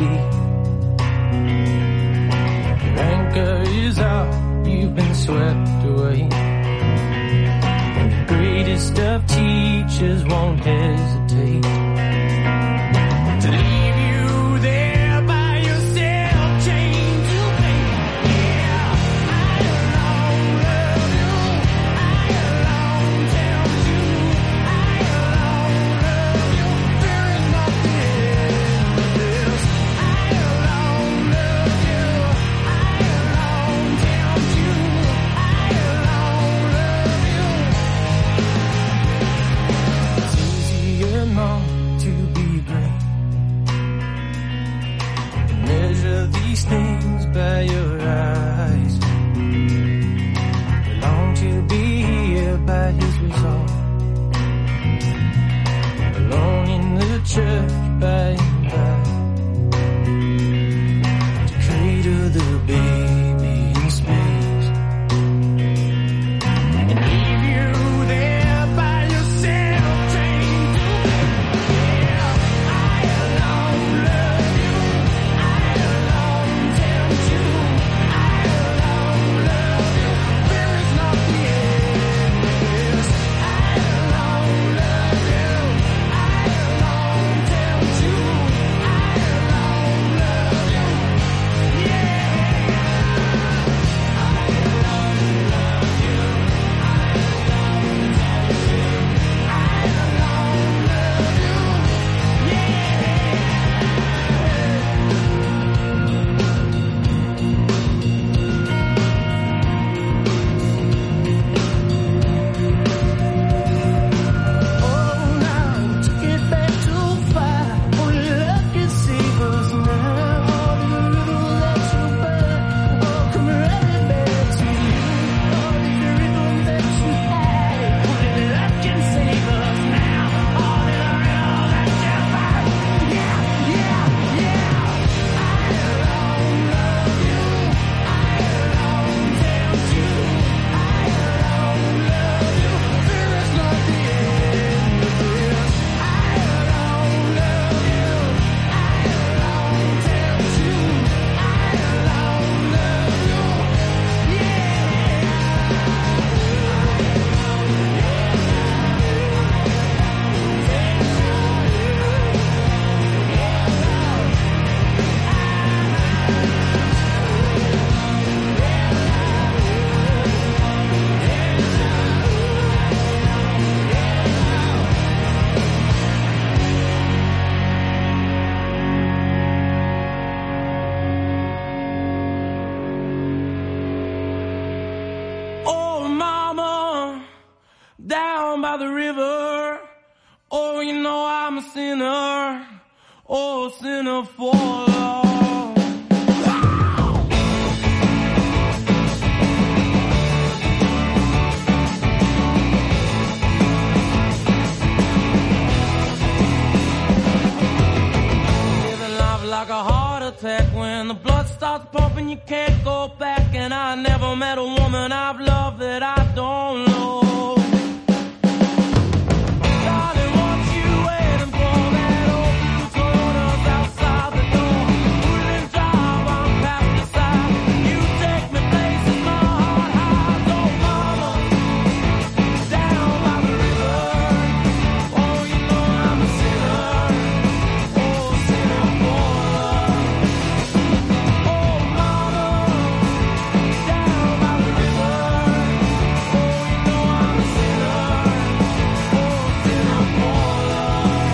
sea. Your anchor is out, you've been swept away. And the greatest of teachers won't hesitate to leave you there by yourself, chained to pain. Yeah, I alone love you. I alone tell you. I alone love you. There is nothing but this. I alone love you. I alone tell you. I alone love you. It's easier not to be great. Measure these things by your eyes. You long to be here by his resolve. Alone in the church by and by. To cradle the baby in space. And leave you there by yourself, chained to pain. Yeah, I alone love you. I alone tell you. I alone love you. There is nothing else. I alone love you. I alone tell you. I alone love you. Yeah. I alone love you. I alone tell you. I alone love you. Oh, now took it back too far. Only love can save us now. All the little that you burn will come running back to you. All the rhythm that you had. Only love can save us now. All the rhythm that you burn. Yeah, yeah, yeah. I alone love you. I alone tell you. I alone love you. There is nothing but this. I alone love you. I alone tell you. I alone love you. Oh, mama, down by the river. Oh, you know I'm a sinner. Oh, sinner for Lord. Living life like a heart attack when the blood starts pumping, you can't go back. And I never met a woman I've loved that I don't know. Darling, what you waiting for? That old blue Toyota's outside the door. Wouldn't drive, I'm past the side. You take me places my heart hides. Oh, mama, down by the river. Oh, you know I'm a sinner. Oh, sinner for love. Oh, mama, down by the river. Oh, you know I'm a sinner. Oh, sinner for love.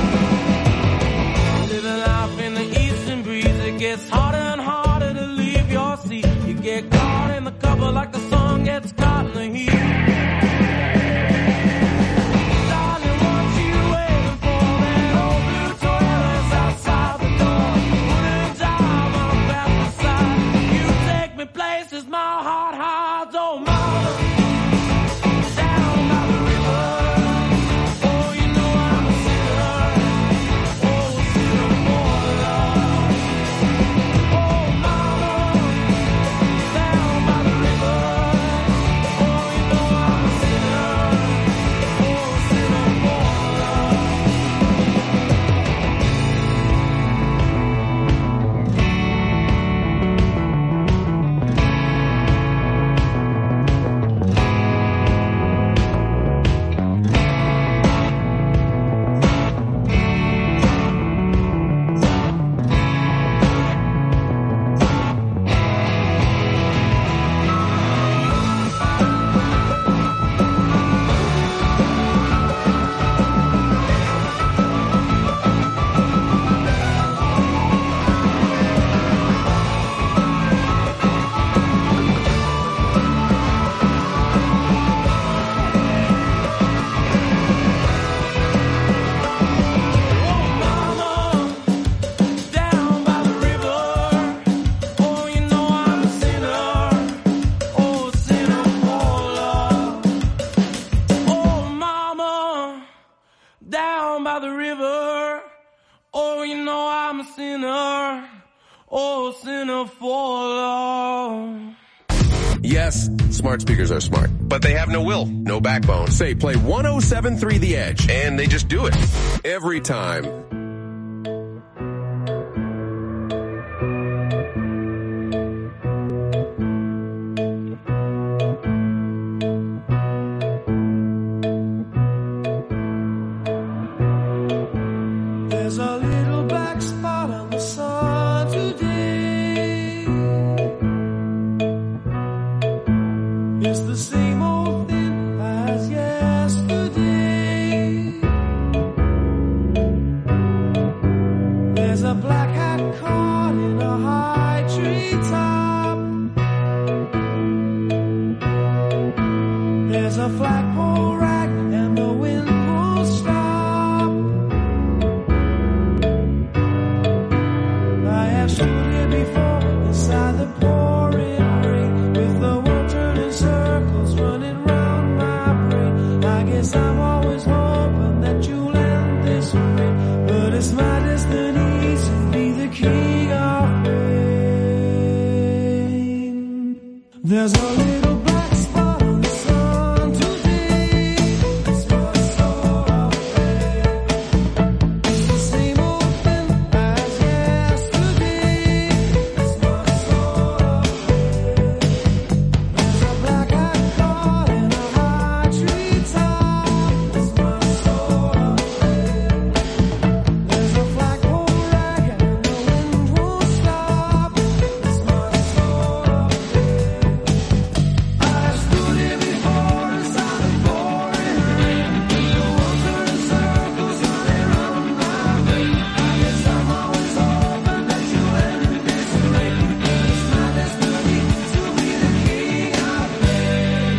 Living life in the eastern breeze, it gets harder and harder to leave your seat. You get caught in the cover like the sun gets caught in the heat. Darling, what you waiting for? That old blue Toyota's outside the door. Wouldn't drive, I'm past the side. You take me places my heart hides. Oh, mama, down by the river. Oh, you know I'm a sinner. Oh, sinner for love. sinner, oh sinner for love. Yes, smart speakers are smart, but they have no will, no backbone. Say play 107.3 The Edge, and they just do it. Every time. There's a little black spot on the sun today. It's the same old thing as yesterday. There's a black hat caught in a high tree top. There's a flagpole rack and the wind won't stop. I have stood here before inside the pouring rain, with the world turning circles running round my brain. I guess I'm always hoping that you'll end this way, but it's my destiny to be the king of rain. There's a little black spot on the sun today. It's my soul of pain. It's the same old thing as yesterday. It's my soul of pain. There's a black hat caught in a high tree top. It's my soul of pain. There's a flagpole rack and the wind won't stop. It's my soul of pain. I stood here before inside the pouring rain, with the world turning circles running round my brain. I guess I'm always hoping that you'll end this rain, but it's my destiny to be the king of rain.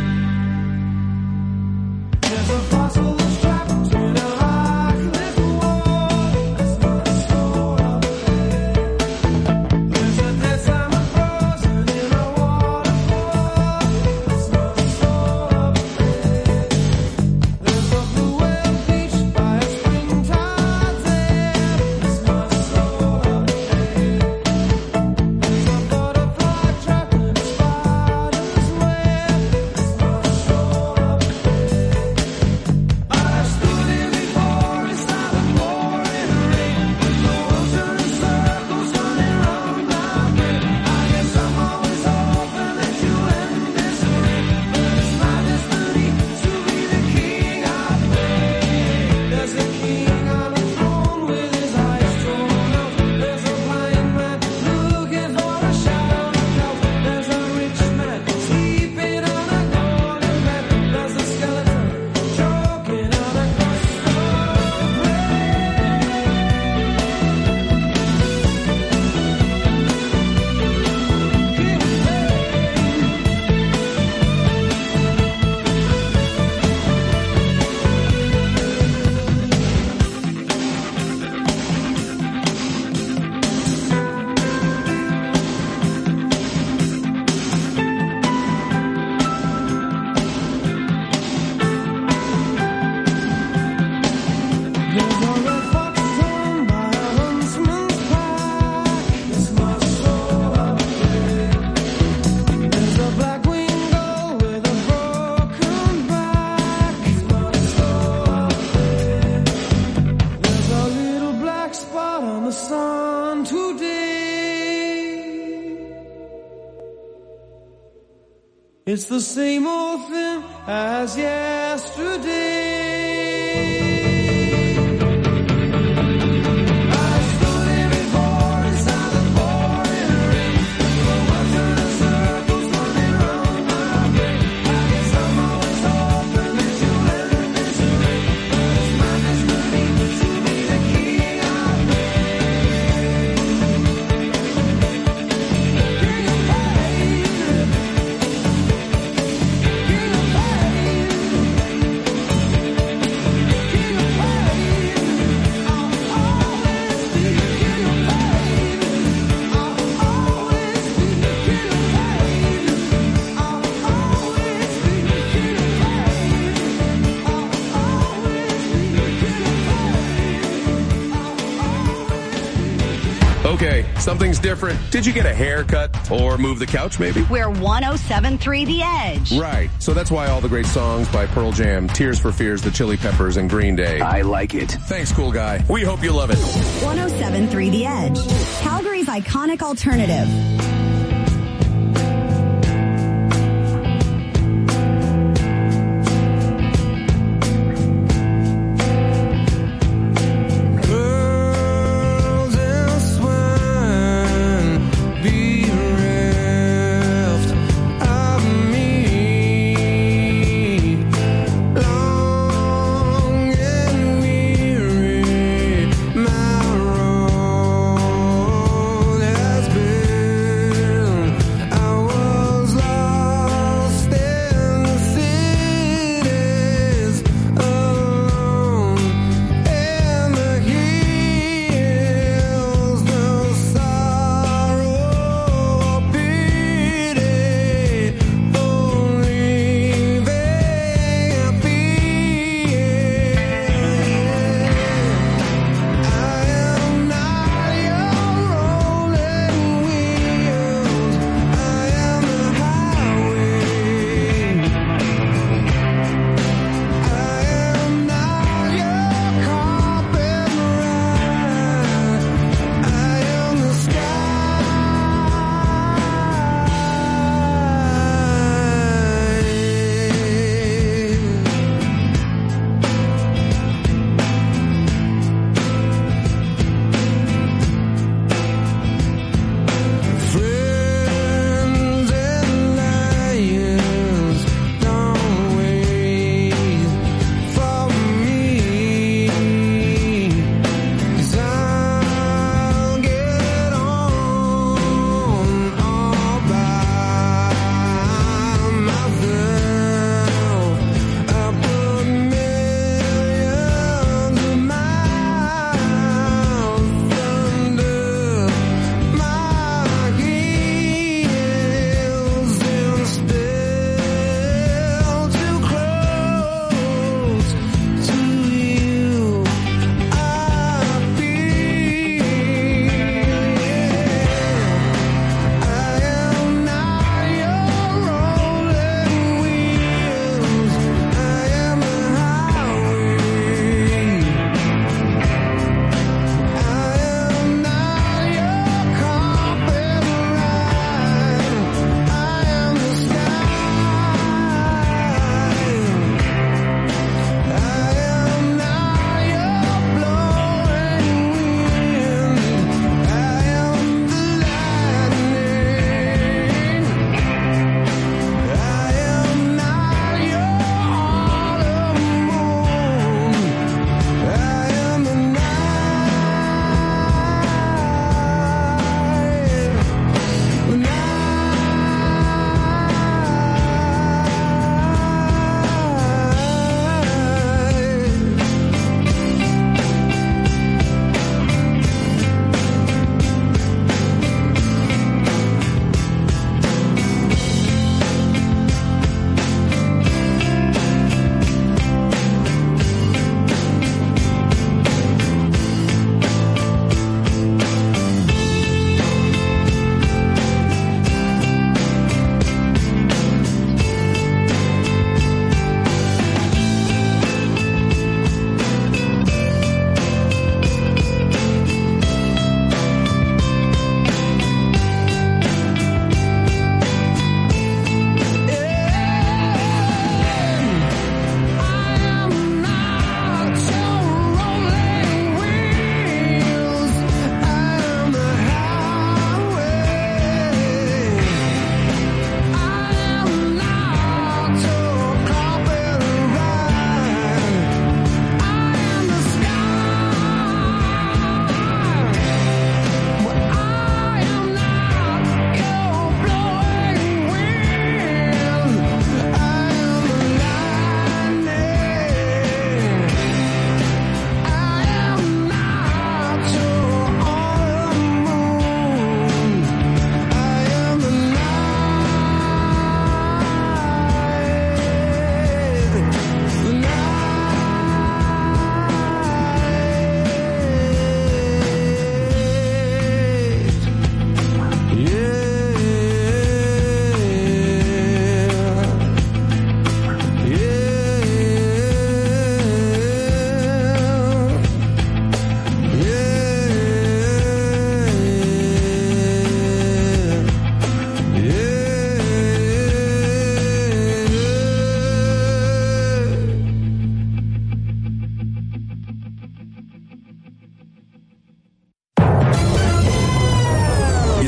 There's a fossil trapped in a high cliff wall. It's my soul of pain. There's a dead salmon frozen in a waterfall. It's my soul of pain. There's a blue whale beached by a springtide there. It's my soul of pain. There's a butterfly trapped in a spider's web. It's my soul of pain. I stood here before inside the pouring rain, with the world turning circles running round my brain. I guess I'm always hoping that you'll end this rain, but it's my destiny to be the king of rain. There's a king on a throne with his eyes drawn out. There's a blind man looking for a shadow to cast. There's a rich man sleeping on a golden bed. There's a skeleton choking on a crust of bread. There's a red fox torn by a huntsman's pack. It's my soul of pain. There's a black winged gull with a broken back. It's my soul of pain. There's a little black spot on the sun today. It's the same old thing as yesterday. I stood here before inside the pouring rain, with the world turning circles running round my brain. I guess I'm always hoping that you'll end this rain, but it's my destiny to be the king of rain. King of pain. King of pain. Okay, something's different. Did you get a haircut or move the couch maybe? We're 107.3 The Edge. Right. So that's why all the great songs by Pearl Jam, Tears for Fears, The Chili Peppers, and Green Day. I like it. Thanks, cool guy. We hope you love it. 107.3 The Edge. Calgary's iconic alternative. My road has been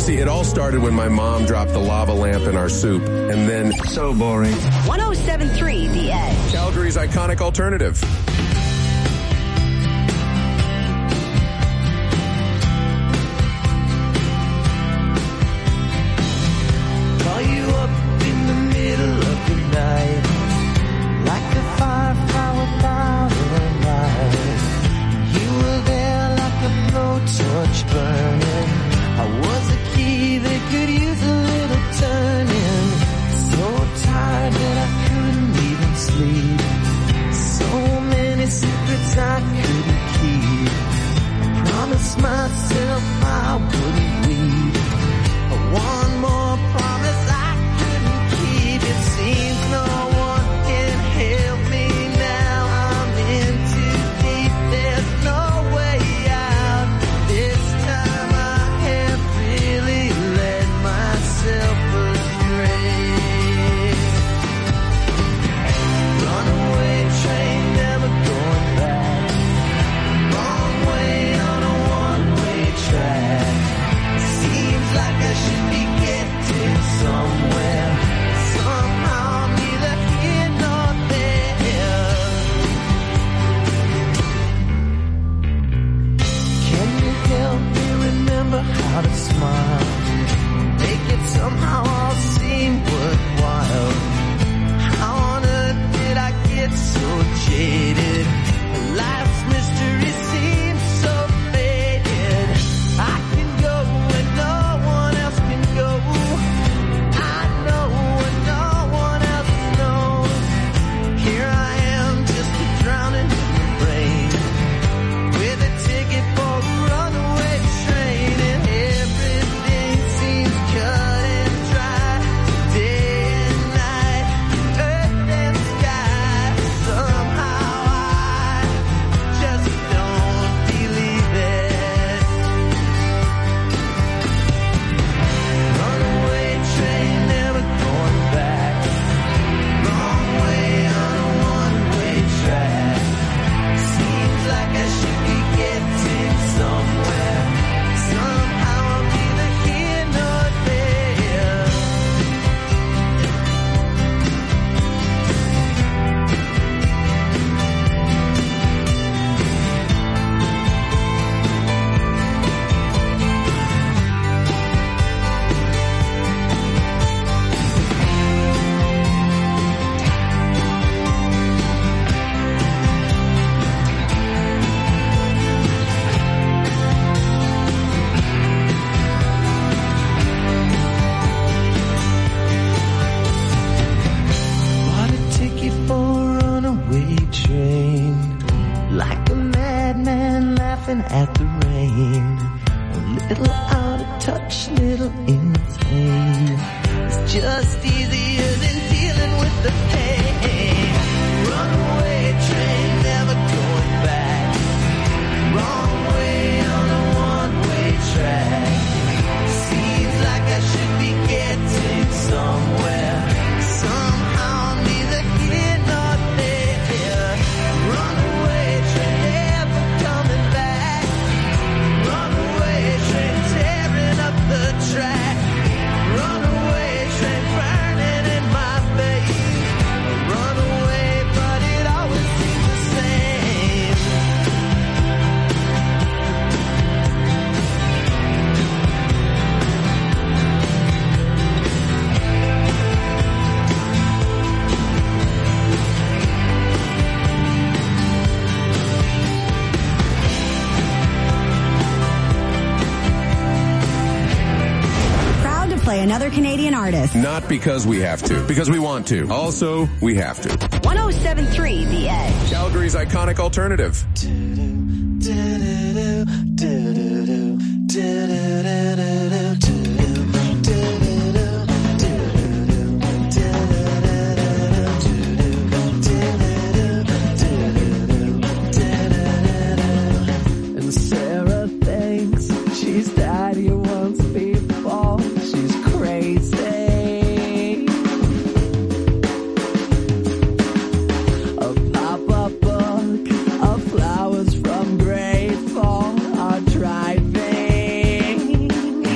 See, it all started when my mom dropped the lava lamp in our soup, and then... So boring. 107.3 The Edge. Calgary's iconic alternative. Call you up in the middle of the night, like a firefly without a light. You were there like a blowtorch burning. I was a key that could use a little turning. So tired that I couldn't even sleep. So many secrets I couldn't keep. I promised myself I wouldn't weep. One more promise I couldn't keep. It seems no one can help me now. I'm in too deep. There's no way out. This time I have really let myself astray. Runaway train, never going back. Wrong way on a one-way track. Seems like I should be getting somewhere. Somehow I'm neither here nor there. Can you help me remember how to smile? Make it somehow all seem worthwhile. How on earth did I get so jaded? Life's mystery seems so faded. I can go where no one else can go. I know what no one else knows. Here I am, just drowning in the rain, with a ticket for a runaway train, and everything seems cut and dry. Day and night, earth and sky. Somehow I just don't believe it. Runaway train, never going back. Wrong way on a one-way track. Seems like I should be getting somewhere. Somehow I'm neither here nor there. Bought a ticket for a runaway train, like a madman laughing at the rain. A little out of touch, little insane. It's just easier than dealing with the pain. Runaway train, never going back. Wrong way on a one-way track. Seems like I should be getting somewhere. Somehow I'm neither here nor there. Runaway train, never coming back. Runaway train, tearing up the track. Runaway train, burning in my face. Runaway, but it always seems the same. Proud to play another Canadian artist. Not because we have to, because we want to. Also, we have to. 107.3 The Edge. Calgary's iconic alternative. And Sarah thinks she's died here once before. She's crazy. A pop-up book of flowers from grade 4 are driving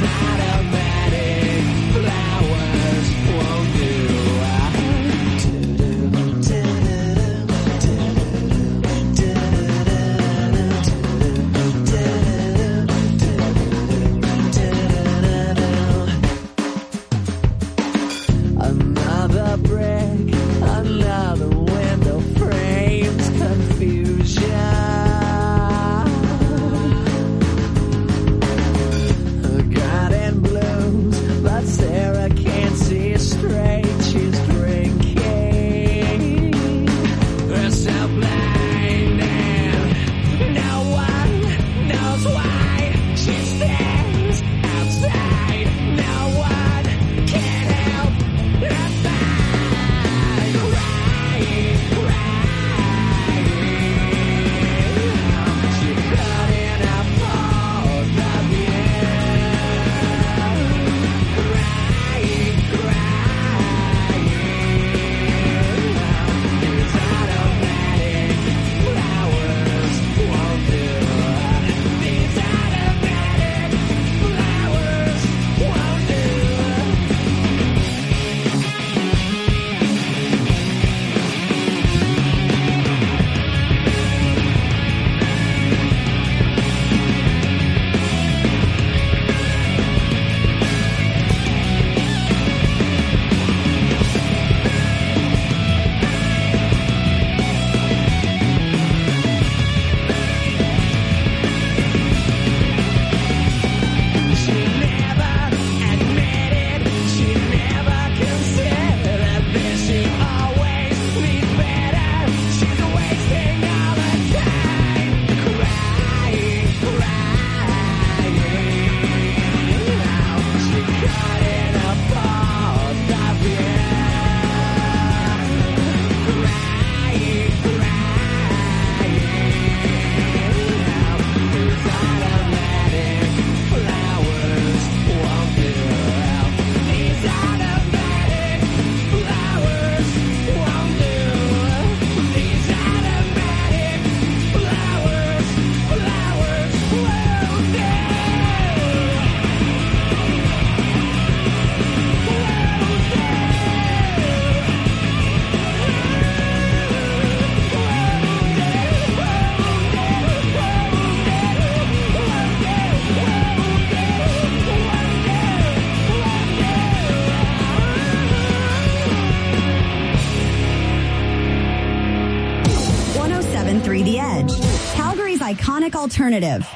107.3 The Edge, Calgary's iconic alternative.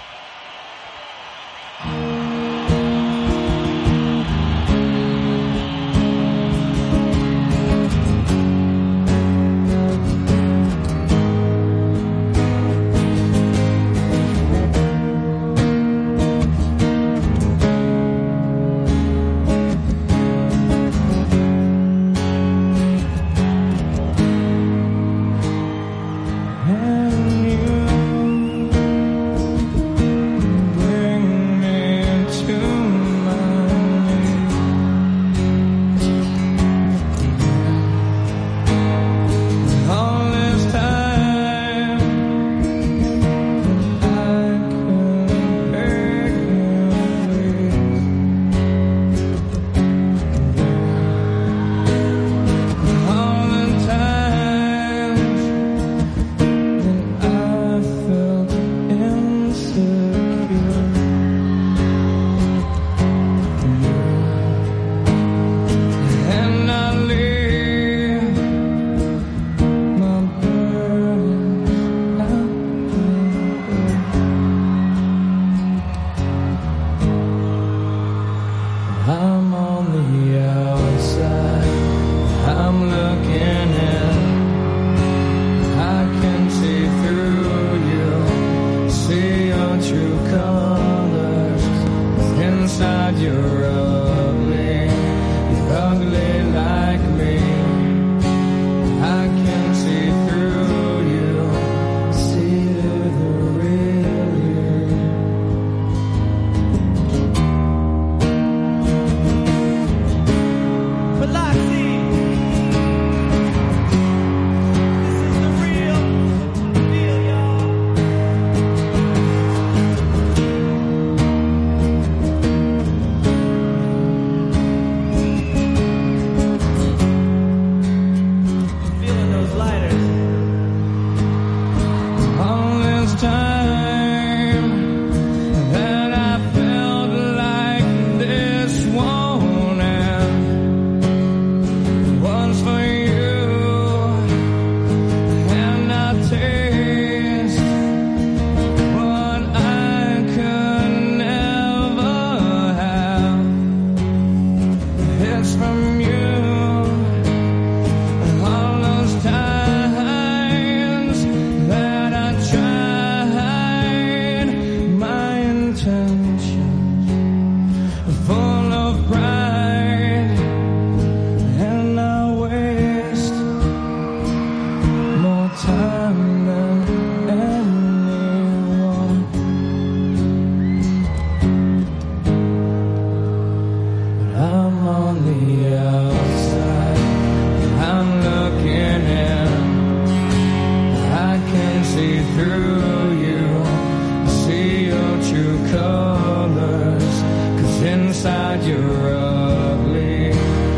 on the outside, I'm looking in. I can see through you, see your true colors, 'cause inside you're ugly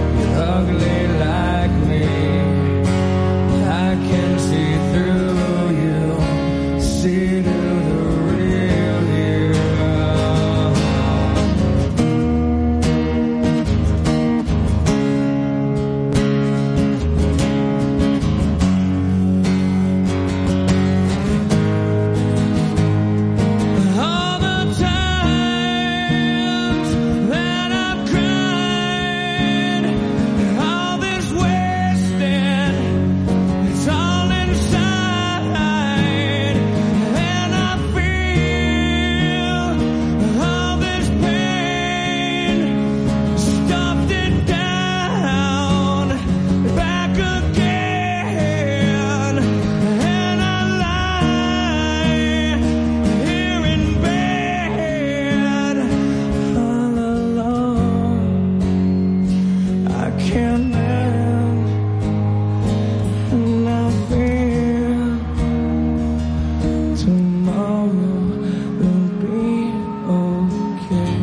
like me. I can see through you, see through the real you. All the times that I've cried, all this wasted, it's all inside, and I feel all this pain, stuffed it down, back again, and I lie here in bed all alone. I can't live, and I feel tomorrow will be okay.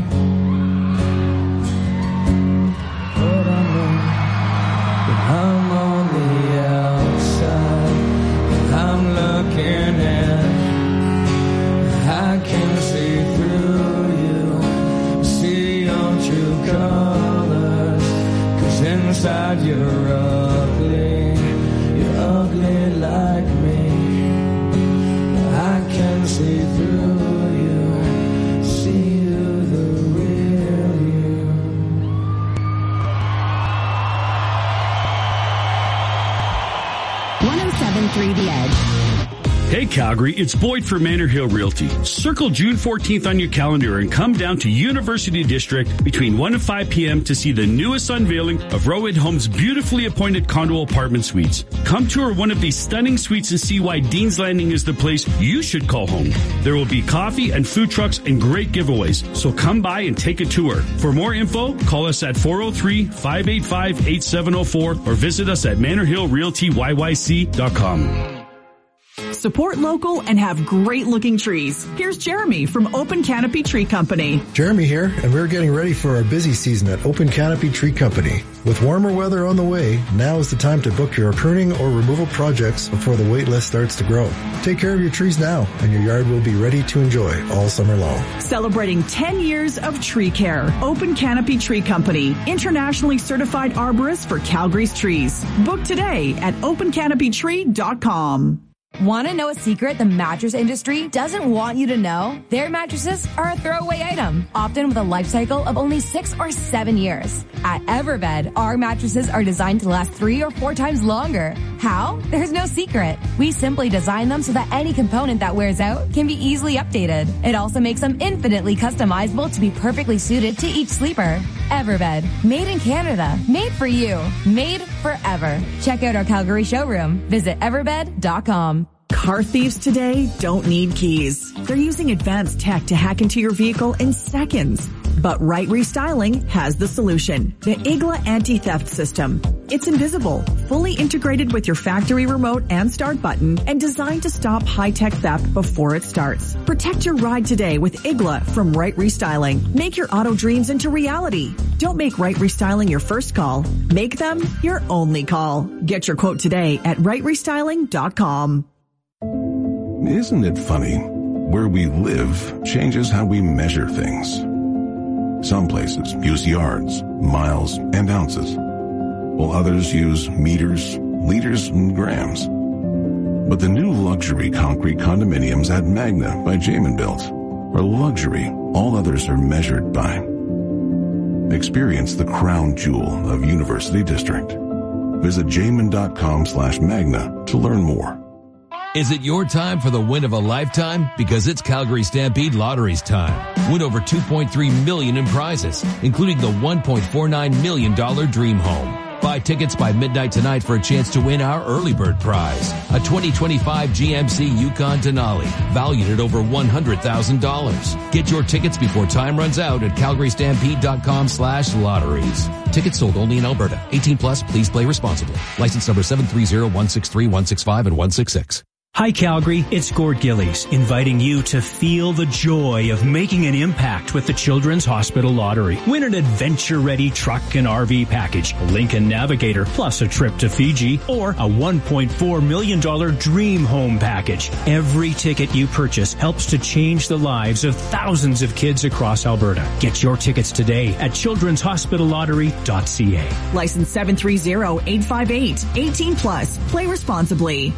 But I know that I'm on the outside, and I'm looking in. I can see through you, see your true colors, 'cause inside you're ugly like me. I can see through you, see you, the real you. 107.3 The Edge. Hey Calgary, it's Boyd for Manor Hill Realty. Circle June 14th on your calendar and come down to University District between 1 and 5 p.m. to see the newest unveiling of Rowan Homes' beautifully appointed condo apartment suites. Come tour one of these stunning suites and see why Dean's Landing is the place you should call home. There will be coffee and food trucks and great giveaways, so come by and take a tour. For more info, call us at 403-585-8704 or visit us at ManorHillRealtyYYC.com. Support local and have great looking trees. Here's Jeremy from Open Canopy Tree Company. Jeremy here, and we're getting ready for our busy season at Open Canopy Tree Company. With warmer weather on the way, now is the time to book your pruning or removal projects before the wait list starts to grow. Take care of your trees now, and your yard will be ready to enjoy all summer long. Celebrating 10 years of tree care. Open Canopy Tree Company, internationally certified arborist for Calgary's trees. Book today at opencanopytree.com. Want to know a secret the mattress industry doesn't want you to know? Their mattresses are a throwaway item, often with a life cycle of only 6 or 7 years. At Everbed, our mattresses are designed to last 3 or 4 times longer. How? There's no secret. We simply design them so that any component that wears out can be easily updated. It also makes them infinitely customizable to be perfectly suited to each sleeper. Everbed, made in Canada, made for you, made forever. Check out our Calgary showroom. Visit everbed.com. Car thieves today don't need keys. They're using advanced tech to hack into your vehicle in seconds. But Right Restyling has the solution. The IGLA anti-theft system. It's invisible, fully integrated with your factory remote and start button, and designed to stop high-tech theft before it starts. Protect your ride today with IGLA from Right Restyling. Make your auto dreams into reality. Don't make Right Restyling your first call. Make them your only call. Get your quote today at rightrestyling.com. Isn't it funny? Where we live changes how we measure things. Some places use yards, miles, and ounces, while others use meters, liters, and grams. But the new luxury concrete condominiums at Magna by Jamin Built are luxury all others are measured by. Experience the crown jewel of University District. Visit jamin.com/magna to learn more. Is it your time for the win of a lifetime? Because it's Calgary Stampede Lottery's time. Win over $2.3 million in prizes, including the $1.49 million Dream Home. Buy tickets by midnight tonight for a chance to win our early bird prize, a 2025 GMC Yukon Denali, valued at over $100,000. Get your tickets before time runs out at calgarystampede.com/lotteries. Tickets sold only in Alberta. 18 plus, please play responsibly. License number 730-163-165 and 166. Hi Calgary, it's Gord Gillies, inviting you to feel the joy of making an impact with the Children's Hospital Lottery. Win an adventure-ready truck and RV package, a Lincoln Navigator, plus a trip to Fiji, or a $1.4 million dream home package. Every ticket you purchase helps to change the lives of thousands of kids across Alberta. Get your tickets today at childrenshospitallottery.ca. License 730-858. 18 plus. Play responsibly.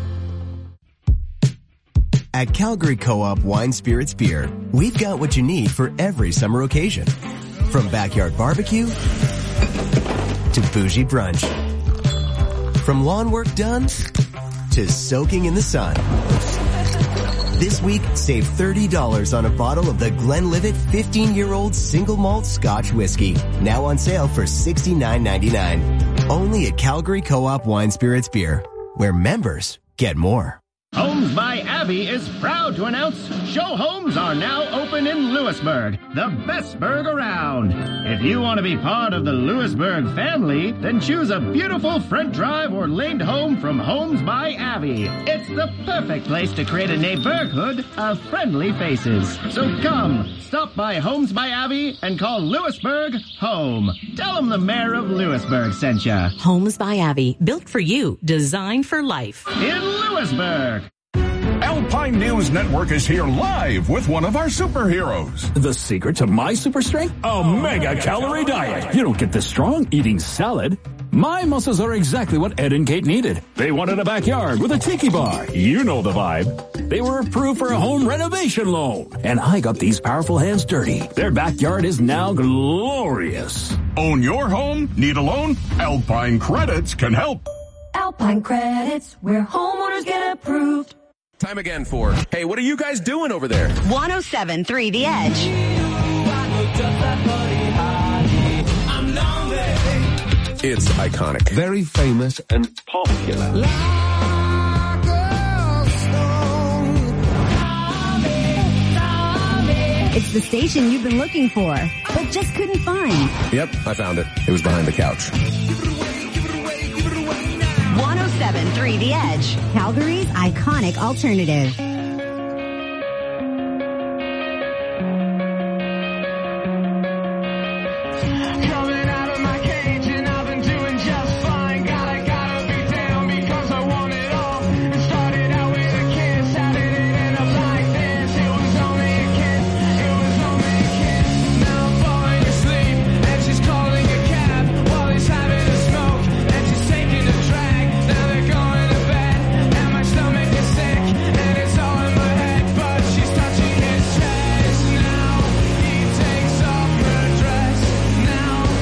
At Calgary Co-op Wine Spirits Beer, we've got what you need for every summer occasion. From backyard barbecue to bougie brunch. From lawn work done to soaking in the sun. This week, save $30 on a bottle of the Glenlivet 15-year-old single malt Scotch whiskey. Now on sale for $69.99. Only at Calgary Co-op Wine Spirits Beer, where members get more. Homes by Abbey is proud to announce Show Homes are now open in Lewisburg, the best burg around. If you want to be part of the Lewisburg family, then choose a beautiful front drive or laned home from Homes by Abbey. It's the perfect place to create a neighborhood of friendly faces. So come, stop by Homes by Abbey and call Lewisburg home. Tell them the mayor of Lewisburg sent ya. Homes by Abbey, built for you, designed for life. In Lewisburg. Alpine News Network is here live with one of our superheroes. The secret to my super strength? A mega-calorie diet. You don't get this strong eating salad. My muscles are exactly what Ed and Kate needed. They wanted a backyard with a tiki bar. You know the vibe. They were approved for a home renovation loan. And I got these powerful hands dirty. Their backyard is now glorious. Own your home? Need a loan? Alpine Credits can help. Alpine Credits, where homeowners get approved. Time again for, hey, what are you guys doing over there? 107.3 The Edge. It's iconic. Very famous and popular. It's the station you've been looking for, but just couldn't find. Yep, I found it. It was behind the couch. 107.3 The Edge, Calgary's iconic alternative. Coming out of my cage and I've been doing just fine. Gotta be down because I want it all. It started out with a kiss, how did it end up like this? It was only a kiss, Now I'm falling asleep and she's calling a cab while he's having a smoke and she's taking a drag. Now they're going to bed and my stomach is sick and it's all in my head, but she's touching his chest. Now he takes off her dress. Now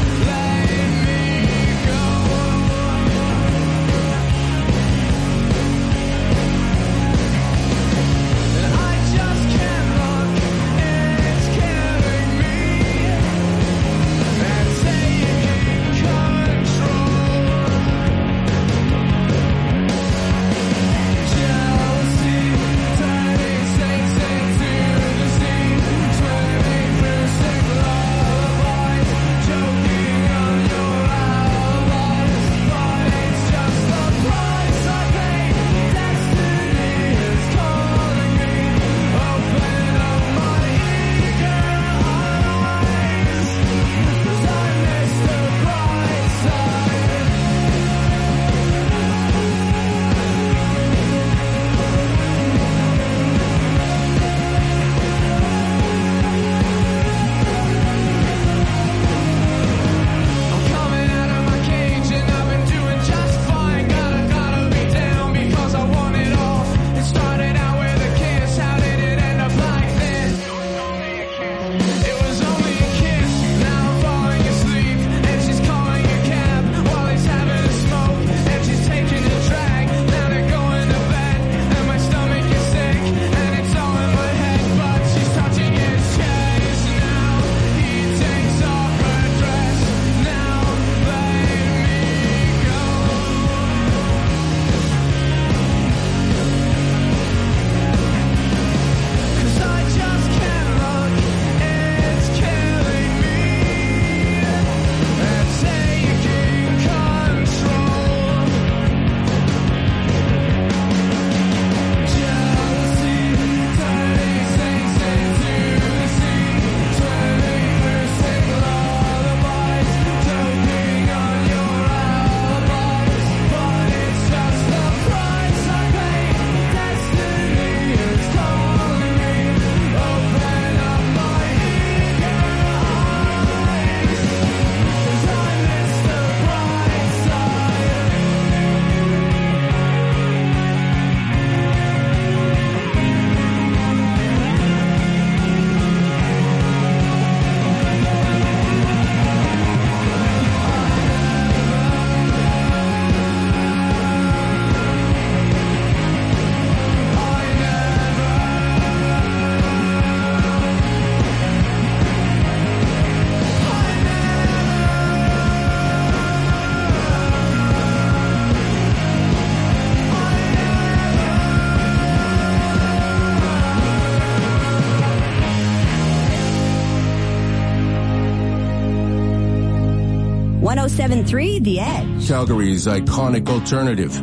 107.3 The Edge. Calgary's iconic alternative.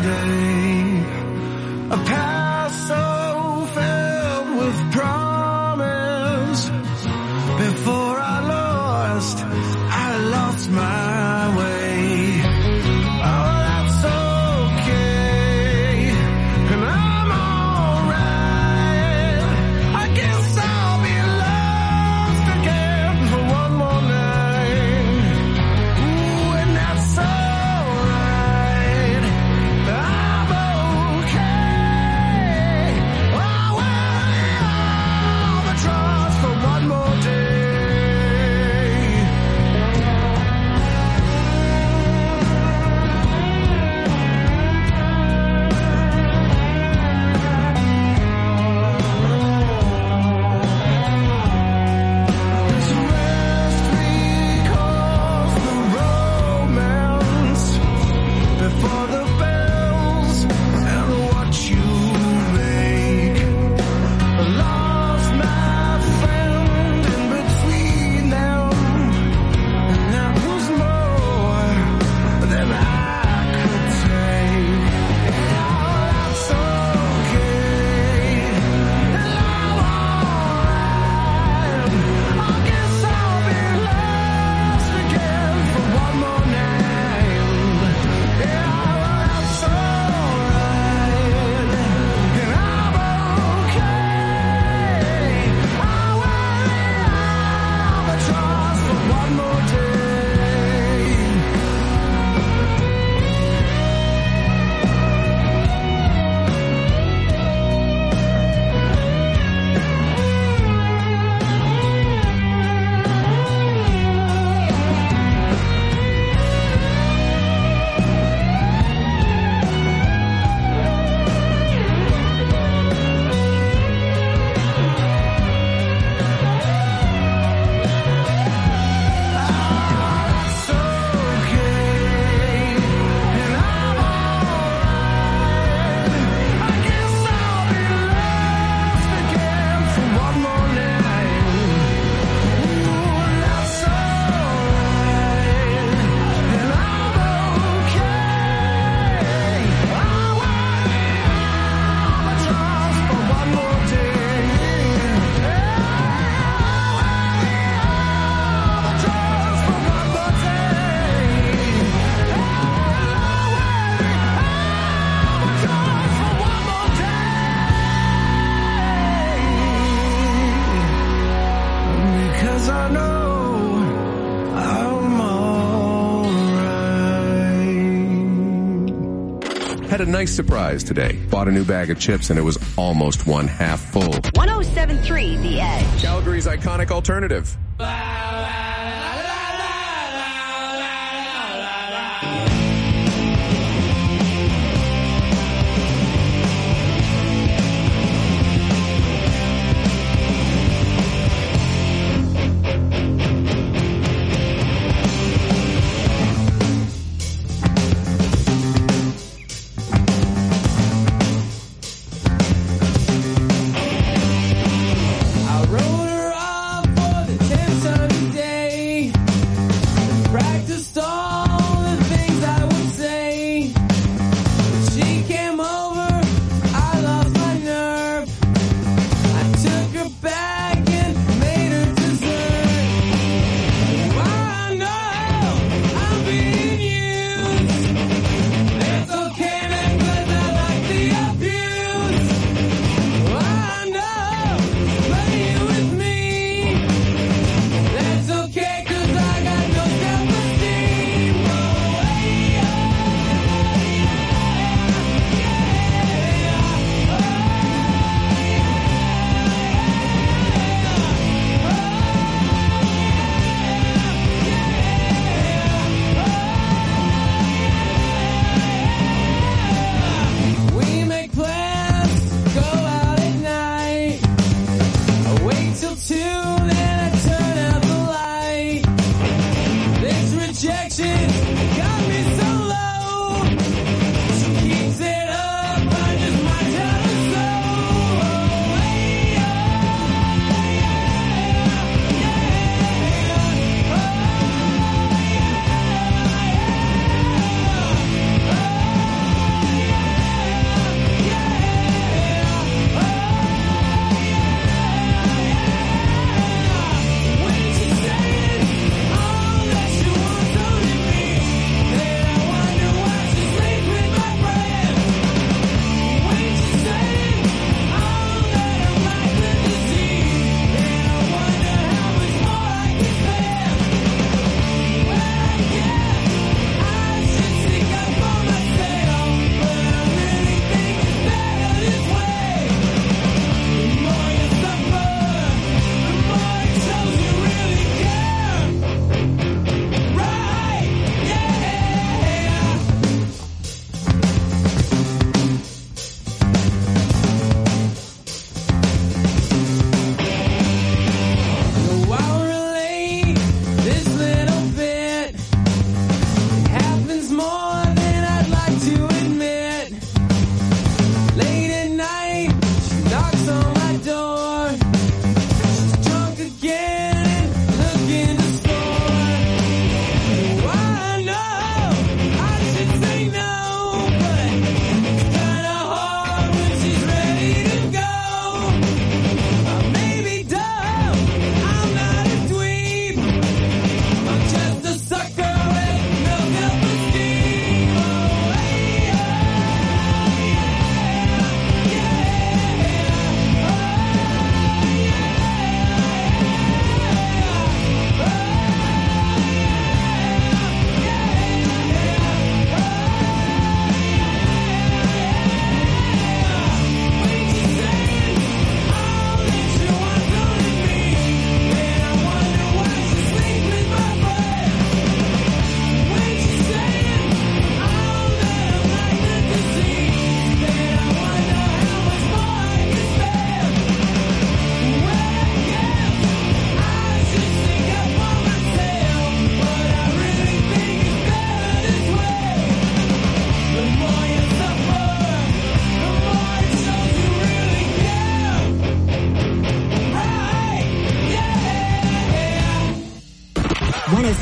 day. A past so filled with promise. Before I lost my way. Oh, that's okay, and I'm alright. I guess I'll be lost again for one more night. Ooh, and that's alright. I'm okay. Oh, well, the trust for one more day. Before the bells and what you make. Lost my friend in between them, and that was more than I could take. Oh, that's okay, and I'm alright. I guess I'll be lost again for one more night. Because I know I'm alright. Had a nice surprise today. Bought a new bag of chips and it was almost one half full. 107.3 The Edge. Calgary's iconic alternative. I wrote her off for the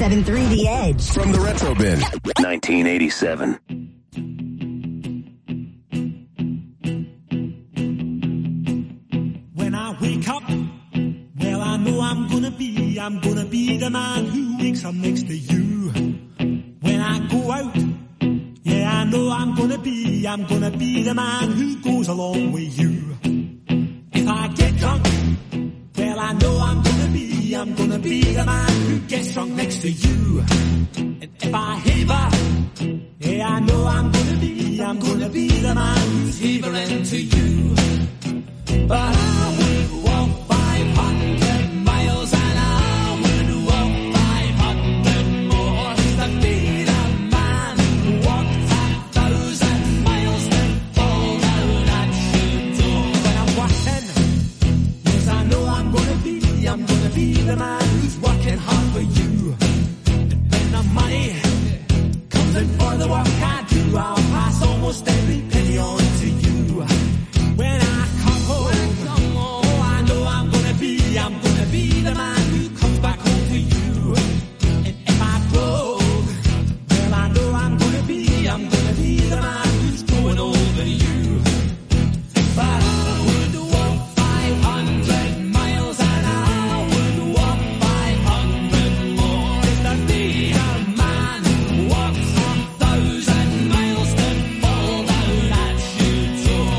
107.3 The Edge. From the Retro Bin. 1987. When I wake up, well, I know I'm gonna be the man who wakes up next to you. When I go out, yeah, I know I'm gonna be the man who goes along with you. If I get drunk, well, I know I'm gonna be the man who gets drunk next to you. And if I haver, yeah, I know I'm gonna be the man who's havering to you. But I would walk 500 miles and I would walk 500 more to be the man who walked 1,000 miles to fall down at your door. When I'm working, yes, I know I'm gonna be the man who's working hard for you. And when the money comes in for the work I do, I'll pass almost every penny on to you. When I come home, oh, I know I'm gonna be the man who comes back home to you. And if I broke, well, I know I'm gonna be the man who's going over to you. But I would walk 500 miles and I would walk 500 more to be the man who walks 1,000 miles to fall down at your door.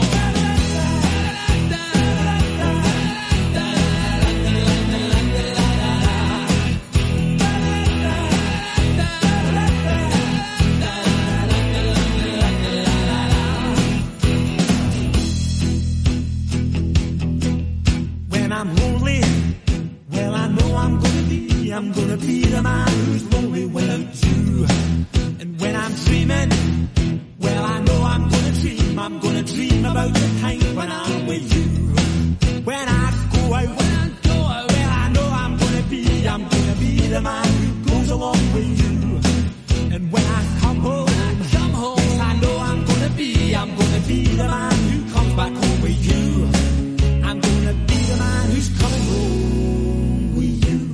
When I'm lonely, well, I know I'm gonna be the man who's lonely without you. And when I'm dreaming, well, I know I'm gonna dream about the time when I'm with you. When I go out, well, I know I'm gonna be the man who goes along with you. And when I come home, yes, I know I'm gonna be the man who comes back home with you. I'm gonna be the man who's coming home with you.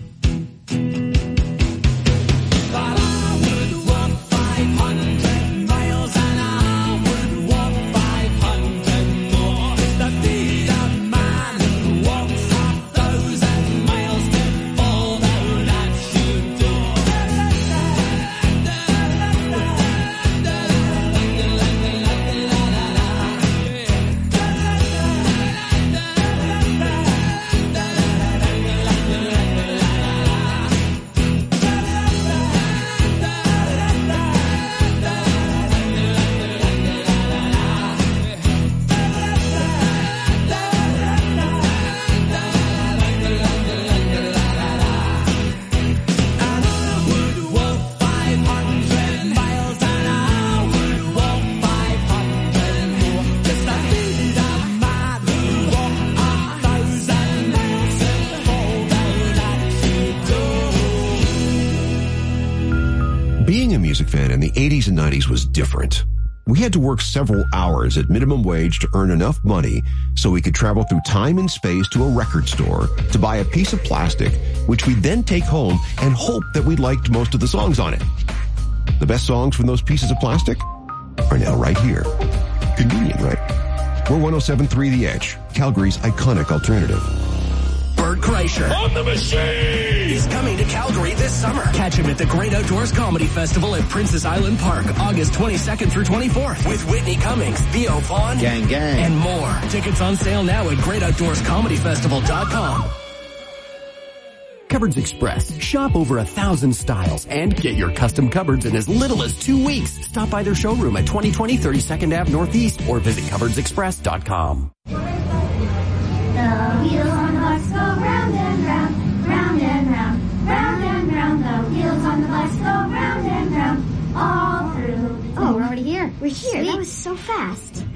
But I would walk 500 miles and I would walk 500 more to be the man who walks 1,000 miles to fall down at your door. Being a music fan in the 80s and 90s was different. We had to work several hours at minimum wage to earn enough money so we could travel through time and space to a record store to buy a piece of plastic, which we'd then take home and hope that we liked most of the songs on it. The best songs from those pieces of plastic are now right here. Convenient, right? We're 107.3 The Edge, Calgary's iconic alternative. Bert Kreischer on the machine. He's coming to Calgary this summer. Catch him at the Great Outdoors Comedy Festival at Princess Island Park, August 22nd through 24th, with Whitney Cummings, Theo Vaughn, Gang Gang, and more. Tickets on sale now at GreatOutdoorsComedyFestival.com. Cupboards Express. Shop over 1,000 styles and get your custom cupboards in as little as 2 weeks. Stop by their showroom at 2020 32nd Ave Northeast or visit cupboardsexpress.com. The wheels on the bus go round and round, round and round, round and round. The wheels on the bus go round and round, all through. Oh, we're already here. We're here. Sweet. That was so fast.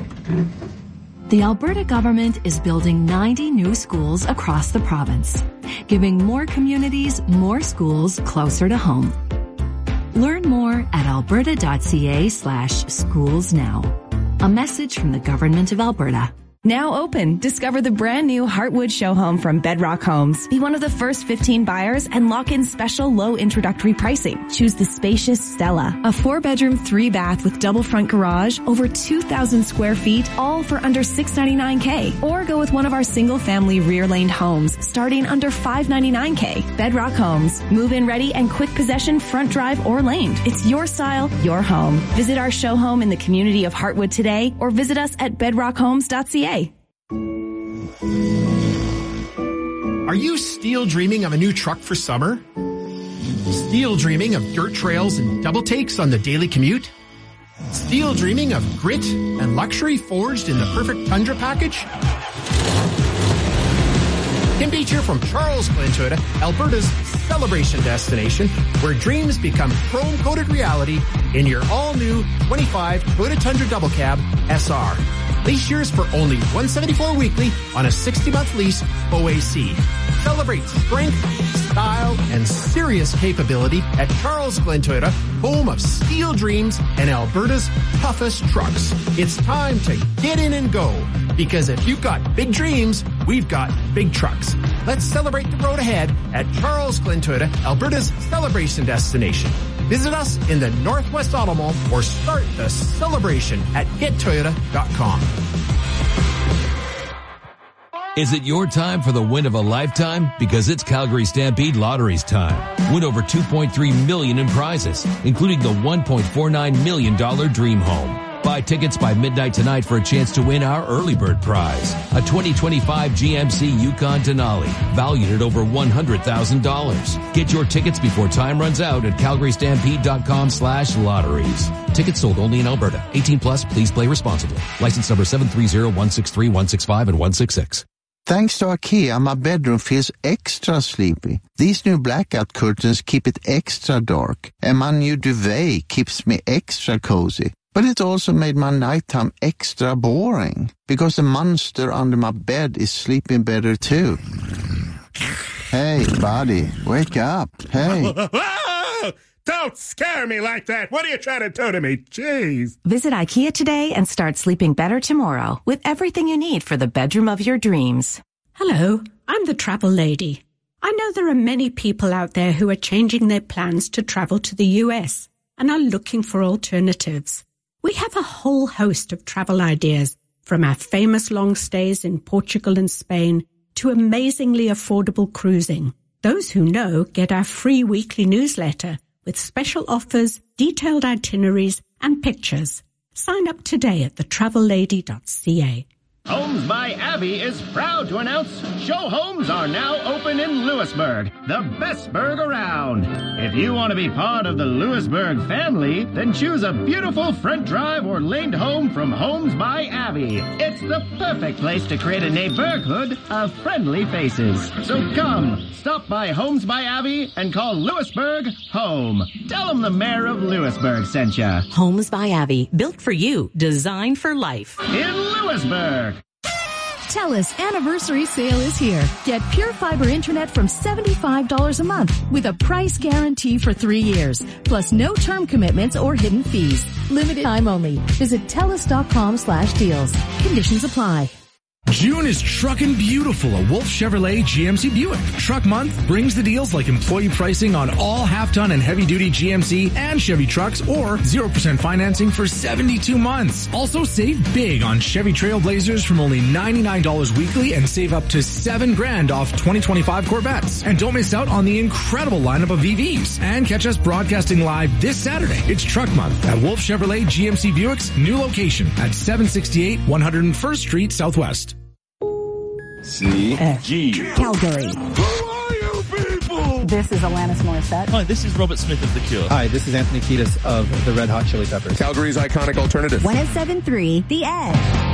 The Alberta government is building 90 new schools across the province, giving more communities more schools closer to home. Learn more at alberta.ca/schools now. A message from the Government of Alberta. Now open. Discover the brand new Heartwood show home from Bedrock Homes. Be one of the first 15 buyers and lock in special low introductory pricing. Choose the spacious Stella, a 4-bedroom, 3-bath with double front garage, over 2,000 square feet, all for under $699K. Or go with one of our single-family rear-laned homes, starting under $599K. Bedrock Homes. Move-in ready and quick possession, front drive or laned. It's your style, your home. Visit our show home in the community of Heartwood today, or visit us at bedrockhomes.ca. Are you still dreaming of a new truck for summer? Still dreaming of dirt trails and double takes on the daily commute? Still dreaming of grit and luxury forged in the perfect Tundra package? Tim Beach here from Charles Glen Toyota, Alberta's celebration destination, where dreams become chrome-coated reality in your all-new 25 Toyota Tundra Double Cab SR. Lease yours for only $174 weekly on a 60-month lease OAC. Celebrate strength, style, and serious capability at Charles Glen Toyota, home of steel dreams and Alberta's toughest trucks. It's time to get in and go, because if you've got big dreams, we've got big trucks. Let's celebrate the road ahead at Charles Glen Toyota, Alberta's celebration destination. Visit us in the Northwest Auto Mall or start the celebration at gettoyota.com. Is it your time for the win of a lifetime? Because it's Calgary Stampede Lottery's time. Win over $2.3 million in prizes, including the $1.49 million Dream Home. Buy tickets by midnight tonight for a chance to win our early bird prize, a 2025 GMC Yukon Denali, valued at over $100,000. Get your tickets before time runs out at calgarystampede.com/lotteries. Tickets sold only in Alberta. 18 plus, please play responsibly. License number 730-163, 165, and 166. Thanks to IKEA, my bedroom feels extra sleepy. These new blackout curtains keep it extra dark, and my new duvet keeps me extra cozy. But it also made my nighttime extra boring, because the monster under my bed is sleeping better too. Hey, buddy, wake up. Hey. Don't scare me like that. What are you trying to do to me? Jeez. Visit IKEA today and start sleeping better tomorrow with everything you need for the bedroom of your dreams. Hello, I'm the travel lady. I know there are many people out there who are changing their plans to travel to the US and are looking for alternatives. We have a whole host of travel ideas, from our famous long stays in Portugal and Spain to amazingly affordable cruising. Those who know get our free weekly newsletter with special offers, detailed itineraries, and pictures. Sign up today at thetravellady.ca. Homes by Abbey is proud to announce show homes are now open in Lewisburg, the best burg around. If you want to be part of the Lewisburg family, then choose a beautiful front drive or laned home from Homes by Abbey. It's the perfect place to create a neighborhood of friendly faces. So come, stop by Homes by Abbey and call Lewisburg home. Tell them the mayor of Lewisburg sent ya. Homes by Abbey, built for you, designed for life. In Lewisburg. TELUS anniversary sale is here. Get Pure Fiber Internet from $75 a month with a price guarantee for 3 years, plus no term commitments or hidden fees. Limited time only. Visit TELUS.com/deals. Conditions apply. June is truckin' beautiful at Wolf Chevrolet GMC Buick. Truck Month brings the deals like employee pricing on all half-ton and heavy-duty GMC and Chevy trucks, or 0% financing for 72 months. Also save big on Chevy Trailblazers from only $99 weekly and save up to $7,000 off 2025 Corvettes. And don't miss out on the incredible lineup of EVs. And catch us broadcasting live this Saturday. It's Truck Month at Wolf Chevrolet GMC Buick's new location at 768 101st Street Southwest. C-G. Calgary. Who are you people? This is Alanis Morissette. Hi, this is Robert Smith of The Cure. Hi, this is Anthony Kiedis of the Red Hot Chili Peppers. Calgary's iconic alternative. 107.3 The Edge.